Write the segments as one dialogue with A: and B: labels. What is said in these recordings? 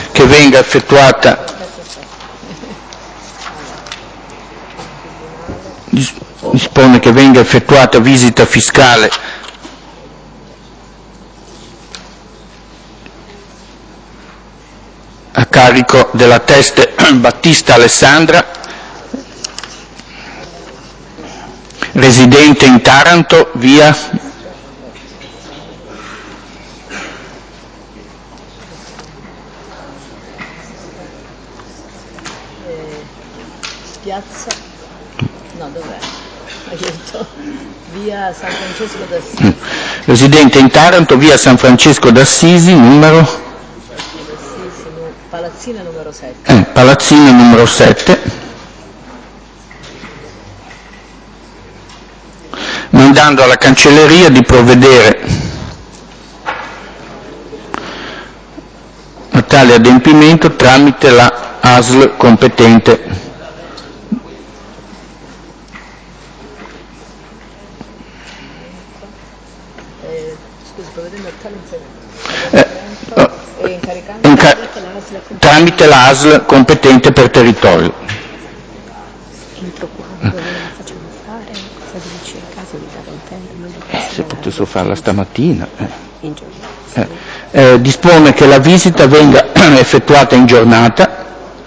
A: che venga effettuata dispone che venga effettuata visita fiscale a carico della Teste Battista Alessandra, residente in Taranto, via
B: Piazza, no, dov'è? Aiuto. Via San Francesco d'Assisi.
A: Residente in Taranto, via San Francesco d'Assisi, numero
B: Palazzina numero 7.
A: Palazzina numero 7, mandando alla cancelleria di provvedere a tale adempimento tramite la ASL competente.
B: Scusi, provvedendo a tale intervento e incaricando
A: tramite la ASL competente per territorio.
C: Entro quando la facciamo fare? Cosa dice? In caso di dare un tempo?
A: Se potessero farla stamattina.
C: In giornata.
A: Dispone che la visita venga effettuata in giornata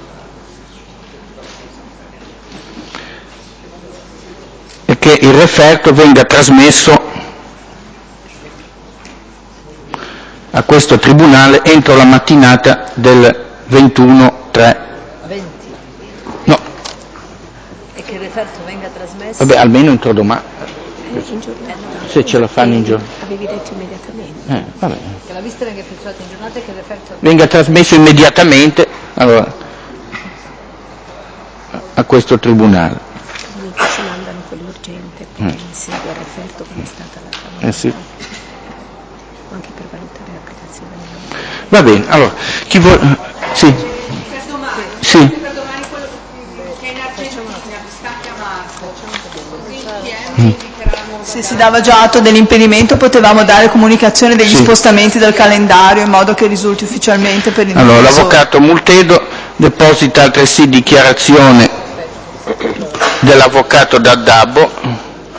A: e che il referto venga trasmesso a questo Tribunale entro la mattinata del 21/3.
B: 20.
A: No.
B: E che il referto venga trasmesso?
A: Vabbè, almeno entro domani.
C: In giornata.
A: Se ce la fanno in giornata.
C: Avevi detto immediatamente.
A: Vabbè.
B: Che la visita venga effettuata in giornata e che il referto
A: Venga trasmesso immediatamente a questo Tribunale.
C: Comunque si mandano quelli urgenti, poi segue il referto come è stata la
A: Sì.
C: anche per valutare l'applicazione.
A: Va bene, allora, chi vuole... Sì. Sì.
D: Per domani quello che è in Argentina, Stacchia Marco, così i PM indicheranno...
E: Se si dava già atto dell'impedimento potevamo dare comunicazione degli spostamenti del calendario in modo che risulti ufficialmente per il
A: Allora, l'avvocato Multedo deposita altresì dichiarazione dell'avvocato D'Addabbo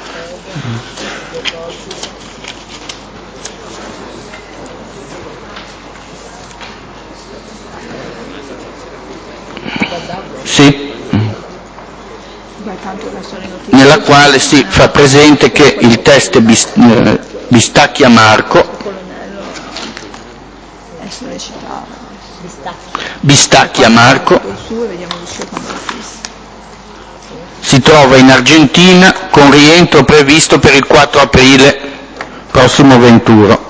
A: nella quale si fa presente che il test Bistacchia Marco si trova in Argentina con rientro previsto per il 4 aprile prossimo venturo.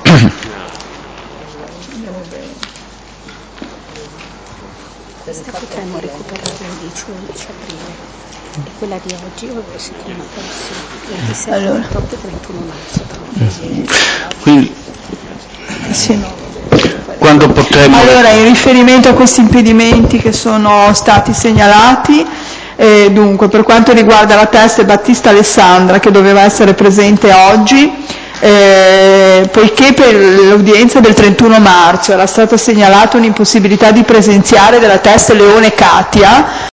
C: Potremmo recuperare l'indice 11 aprile e quella di oggi o settimana prossima, 27, 28 e 31 marzo.
A: Quindi, quando potremo...
E: Allora, in riferimento a questi impedimenti che sono stati segnalati, dunque, per quanto riguarda la Teste Battista Alessandra, che doveva essere presente oggi, poiché per l'udienza del 31 marzo era stata segnalata un'impossibilità di presenziare della Teste Leone Katia,